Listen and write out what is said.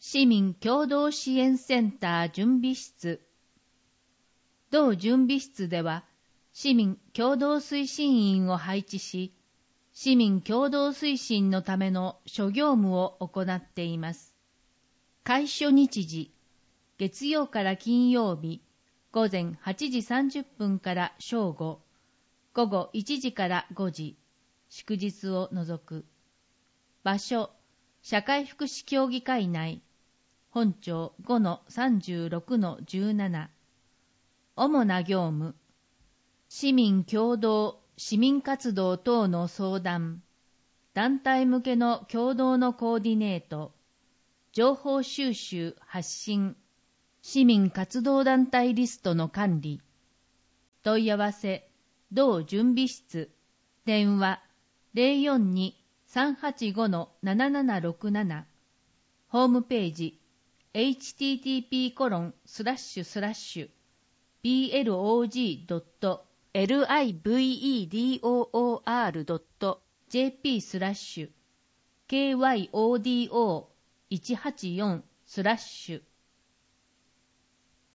市民共同支援センター準備室。同準備室では、市民共同推進員を配置し、市民共同推進のための諸業務を行っています。開所日時、月曜から金曜日、午前8時30分から正午、午後1時から5時、祝日を除く。場所、社会福祉協議会内、本町 5-36-17。主な業務、市民共同、市民活動等の相談、団体向けの共同のコーディネート、情報収集・発信、市民活動団体リストの管理。問い合わせ、同準備室、電話 042-385-7767。ホームページ、http://blogvedor.jp/kyodo184/